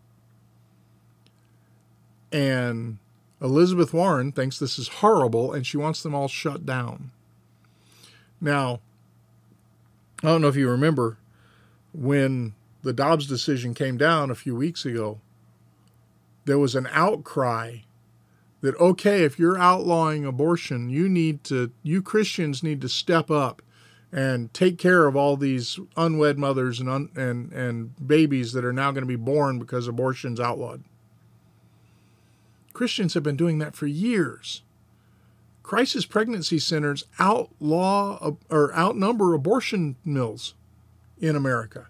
And Elizabeth Warren thinks this is horrible, and she wants them all shut down. Now, I don't know if you remember when the Dobbs decision came down a few weeks ago, there was an outcry that, okay, if you're outlawing abortion, you need to, you Christians need to step up and take care of all these unwed mothers and un, and and babies that are now going to be born because abortion's outlawed. Christians have been doing that for years. Crisis pregnancy centers outlaw or outnumber abortion mills in America.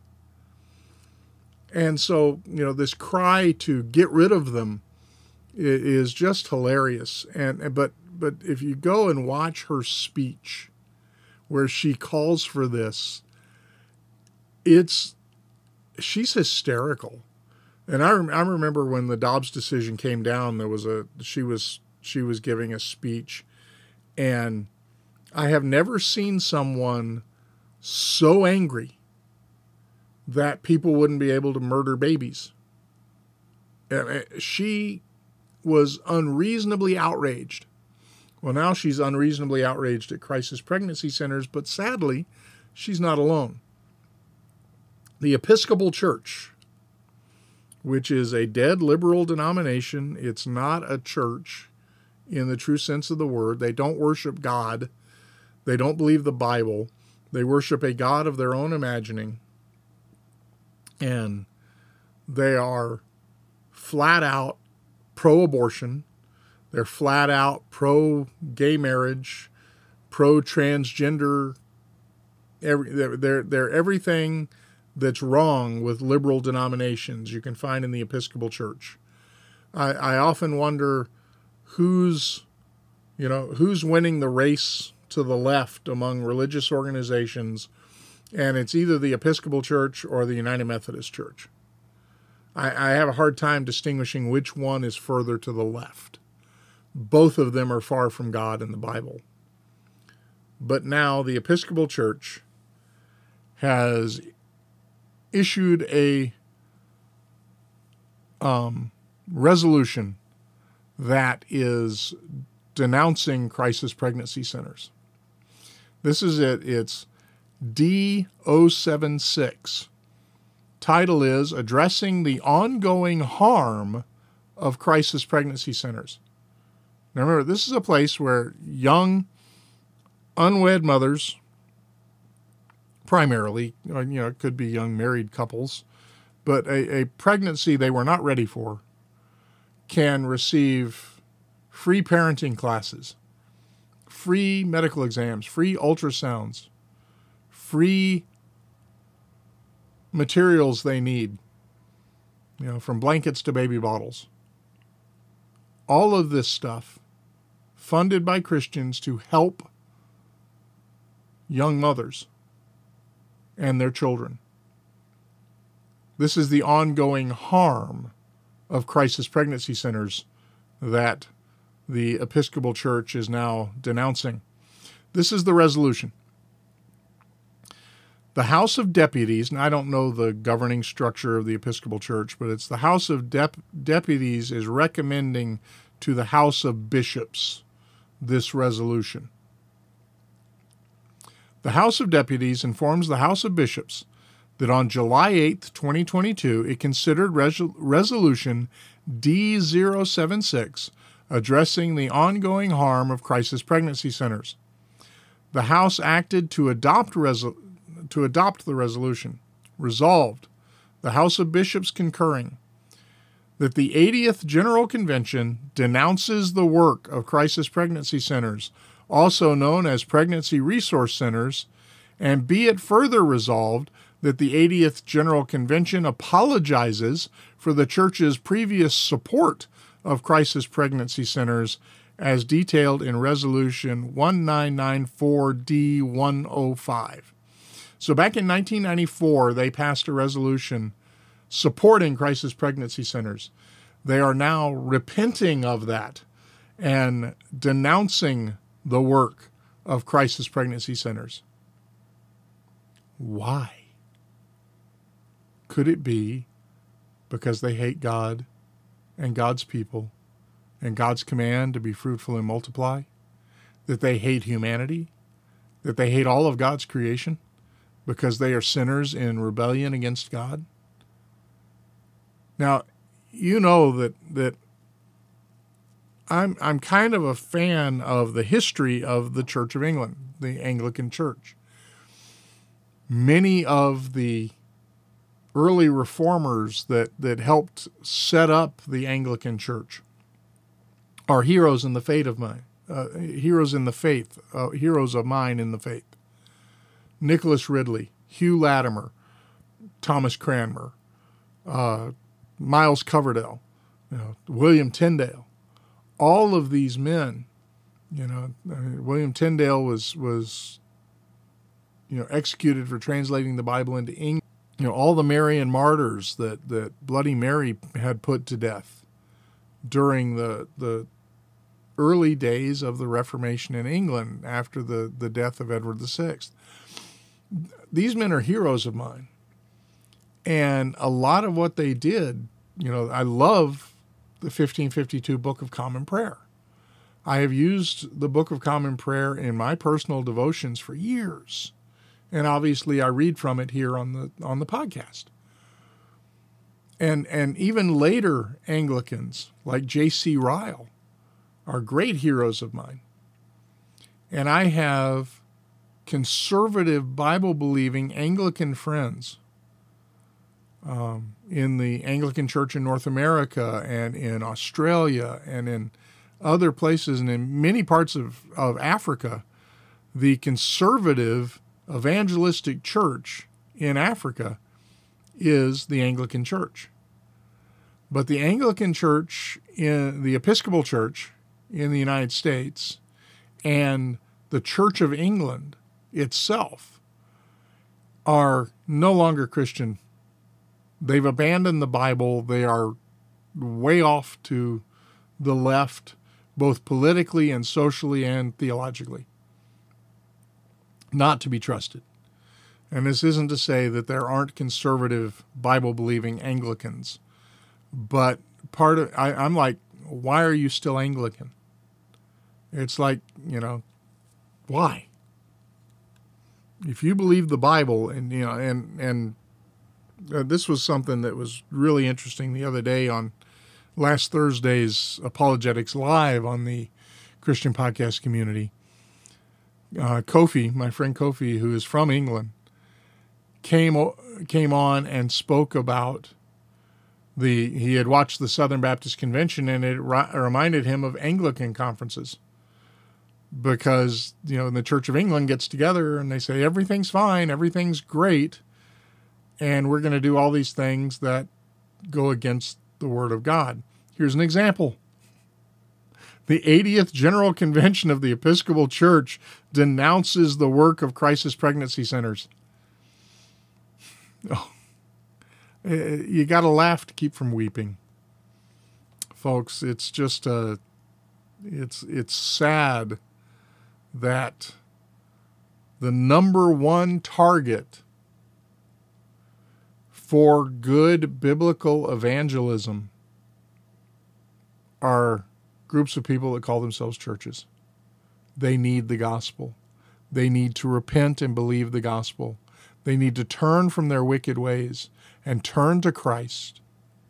And so, you know, this cry to get rid of them is just hilarious. And but but if you go and watch her speech where she calls for this, it's she's hysterical. And I, I remember when the Dobbs decision came down, there was a she was she was giving a speech, and I have never seen someone so angry that people wouldn't be able to murder babies. And she was unreasonably outraged. Well, now she's unreasonably outraged at crisis pregnancy centers, but sadly, she's not alone. The Episcopal Church, which is a dead liberal denomination. It's not a church in the true sense of the word. They don't worship God. They don't believe the Bible. They worship a God of their own imagining. And they are flat out pro-abortion. They're flat out pro-gay marriage, pro-transgender. Every, they're, they're, they're everything that's wrong with liberal denominations you can find in the Episcopal Church. I, I often wonder who's, you know, who's winning the race to the left among religious organizations, and it's either the Episcopal Church or the United Methodist Church. I, I have a hard time distinguishing which one is further to the left. Both of them are far from God and the Bible. But now the Episcopal Church has issued a um, resolution that is denouncing crisis pregnancy centers. This is it. It's D zero seven six. Title is Addressing the Ongoing Harm of Crisis Pregnancy Centers. Now remember, this is a place where young, unwed mothers, primarily, you know, it could be young married couples, but a, a pregnancy they were not ready for, can receive free parenting classes, free medical exams, free ultrasounds, free materials they need, you know, from blankets to baby bottles. All of this stuff funded by Christians to help young mothers and their children. This is the ongoing harm of crisis pregnancy centers that the Episcopal Church is now denouncing. This is the resolution. The House of Deputies, and I don't know the governing structure of the Episcopal Church, but it's the House of Dep- Deputies is recommending to the House of Bishops this resolution. The House of Deputies informs the House of Bishops that on July eighth, twenty twenty-two, it considered res- Resolution D zero seven six addressing the ongoing harm of crisis pregnancy centers. The House acted to adopt, resol- to adopt the resolution. Resolved, the House of Bishops concurring, that the eightieth General Convention denounces the work of crisis pregnancy centers, also known as pregnancy resource centers, and be it further resolved that the eightieth General Convention apologizes for the Church's previous support of crisis pregnancy centers as detailed in Resolution nineteen ninety-four D one oh five. So back in nineteen ninety-four, they passed a resolution supporting crisis pregnancy centers. They are now repenting of that and denouncing the work of crisis pregnancy centers. Why? Could it be because they hate God and God's people and God's command to be fruitful and multiply? That they hate humanity? That they hate all of God's creation because they are sinners in rebellion against God? Now, you know that that I'm I'm kind of a fan of the history of the Church of England, the Anglican Church. Many of the early reformers that, that helped set up the Anglican Church are heroes in the faith of mine, uh, heroes in the faith, uh, heroes of mine in the faith. Nicholas Ridley, Hugh Latimer, Thomas Cranmer, uh, Miles Coverdale, you know, William Tyndale. All of these men, you know, I mean, William Tyndale was was, you know, executed for translating the Bible into English. You know, all the Marian martyrs that, that Bloody Mary had put to death during the the early days of the Reformation in England after the, the death of Edward the Sixth. These men are heroes of mine. And a lot of what they did, you know, I love the fifteen fifty-two Book of Common Prayer. I have used the Book of Common Prayer in my personal devotions for years. And obviously I read from it here on the on the podcast. And and even later Anglicans like J C Ryle are great heroes of mine. And I have conservative Bible-believing Anglican friends um, in the Anglican Church in North America and in Australia and in other places and in many parts of, of Africa. The conservative evangelistic church in Africa is the Anglican Church. But the Anglican Church, in the Episcopal Church in the United States, and the Church of England itself are no longer Christian. They've abandoned the Bible. They are way off to the left, both politically and socially and theologically. Not to be trusted. And this isn't to say that there aren't conservative Bible-believing Anglicans, but part of I, I'm like, why are you still Anglican? It's like, you know, why? If you believe the Bible, and you know, and and uh, this was something that was really interesting the other day on last Thursday's Apologetics Live on the Christian podcast community. Uh, Kofi, my friend Kofi, who is from England, came came on and spoke about the. He had watched the Southern Baptist Convention, and it ri- reminded him of Anglican conferences, because you know the Church of England gets together and they say everything's fine, everything's great, and we're going to do all these things that go against the Word of God. Here's an example. The eightieth General Convention of the Episcopal Church denounces the work of crisis pregnancy centers. Oh, you got to laugh to keep from weeping, folks. It's just a, it's it's sad that the number one target for good biblical evangelism are groups of people that call themselves churches. They need the gospel. They need to repent and believe the gospel. They need to turn from their wicked ways and turn to Christ.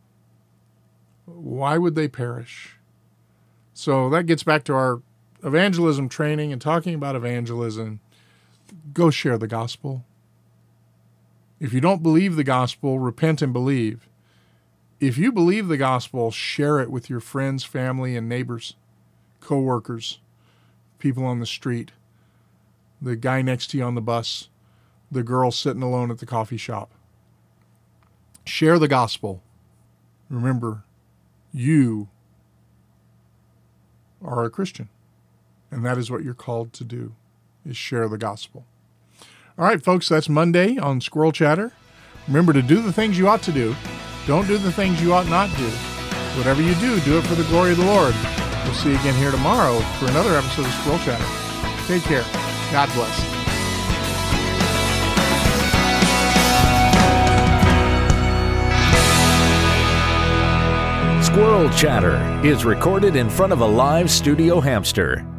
Why would they perish? So that gets back to our evangelism training and talking about evangelism. Go share the gospel. If you don't believe the gospel, repent and believe. If you believe the gospel, share it with your friends, family, and neighbors, co-workers, people on the street, the guy next to you on the bus, the girl sitting alone at the coffee shop. Share the gospel. Remember, you are a Christian, and that is what you're called to do, is share the gospel. All right, folks, that's Monday on Squirrel Chatter. Remember to do the things you ought to do. Don't do the things you ought not do. Whatever you do, do it for the glory of the Lord. We'll see you again here tomorrow for another episode of Squirrel Chatter. Take care. God bless. Squirrel Chatter is recorded in front of a live studio hamster.